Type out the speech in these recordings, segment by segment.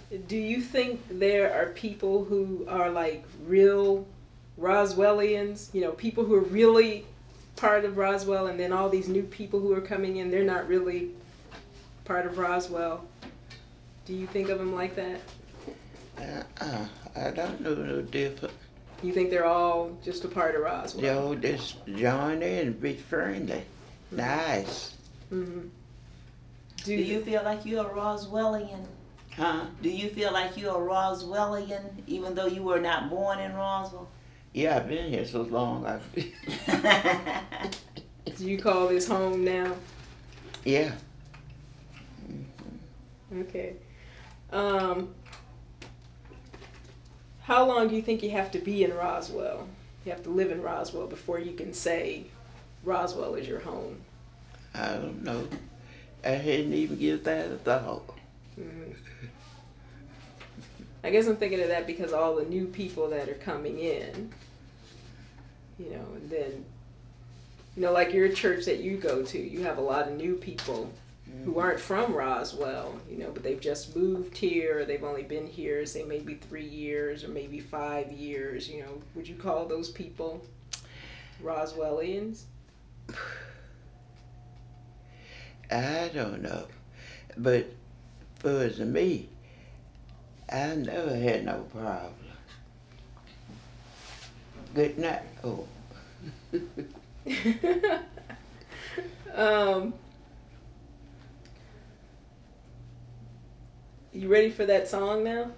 Do you think there are people who are like real Roswellians? You know, people who are really part of Roswell, and then all these new people who are coming in, they're not really part of Roswell. Do you think of them like that? I don't know no different. You think they're all just a part of Roswell? They all just join in and be friendly. Mm-hmm. Nice. Mm-hmm. Do you feel like you're a Roswellian? Huh? Do you feel like you're a Roswellian, even though you were not born in Roswell? Yeah, I've been here so long. Do you call this home now? Yeah. Okay. How long do you think you have to be in Roswell? You have to live in Roswell before you can say Roswell is your home. I don't know. I hadn't even given that a thought. Mm-hmm. I guess I'm thinking of that because all the new people that are coming in, you know, and then, you know, like your church that you go to, you have a lot of new people who aren't from Roswell, you know, but they've just moved here, or they've only been here, say, maybe 3 years or maybe 5 years, you know. Would you call those people Roswellians? I don't know. But for me, I never had no problem. Good night. Oh. You ready for that song now?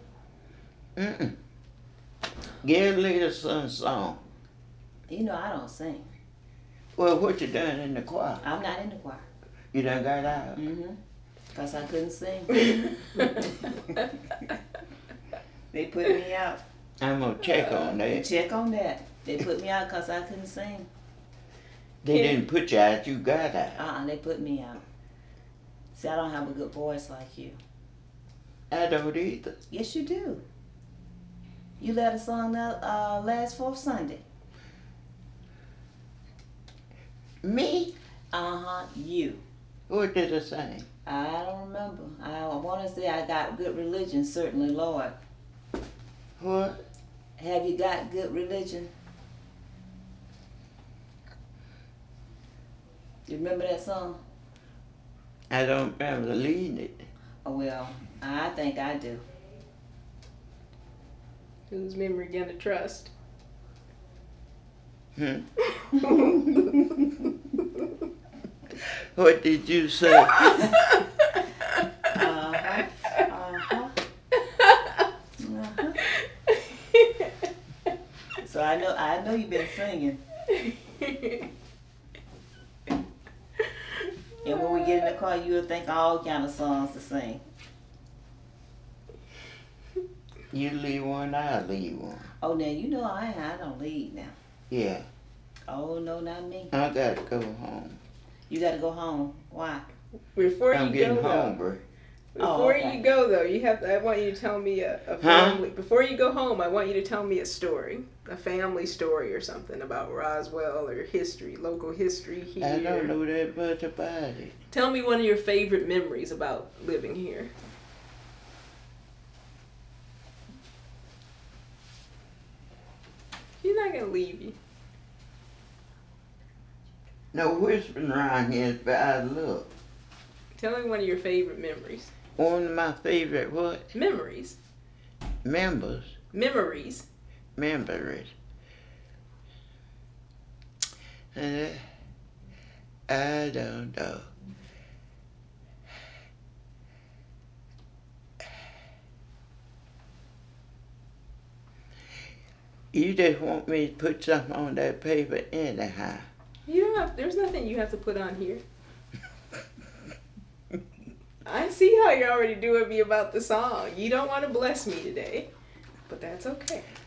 Give Little Son song. You know I don't sing. Well, what you done in the choir? I'm not in the choir. You done got out? Mm-hmm. Because I couldn't sing. They put me out. I'm going to check on that. Check on that. They put me out because I couldn't sing. They didn't put you out, you got out. They put me out. See, I don't have a good voice like you. I don't either. Yes, you do. You led a song last 4th Sunday. Me? You. What did I sing? I don't remember. I want to say I got good religion, certainly, Lord. What? Have you got good religion? You remember that song? I don't remember leading it. Oh, well, I think I do. Whose memory gonna trust? What did you say? So I know you've been singing. And when we get in the car, you'll think all kind of songs to sing. You leave one, I leave one. Oh, now you know I don't lead now. Yeah. Oh no, not me. I gotta go home. You gotta go home. Why? Before I'm you getting go, hungry. Before okay. you go though, I want you to tell me a family. Before you go home, I want you to tell me a story, a family story or something about Roswell or history, local history here. I don't know that much about it. Tell me one of your favorite memories about living here. She's not gonna leave you. No whispering around here is bad luck. Tell me one of your favorite memories. One of my favorite what? Memories. Members. Memories. Memories. And I don't know. You just want me to put something on that paper anyhow. You don't have. There's nothing you have to put on here. I see how you're already doing me about the song. You don't want to bless me today, but that's okay.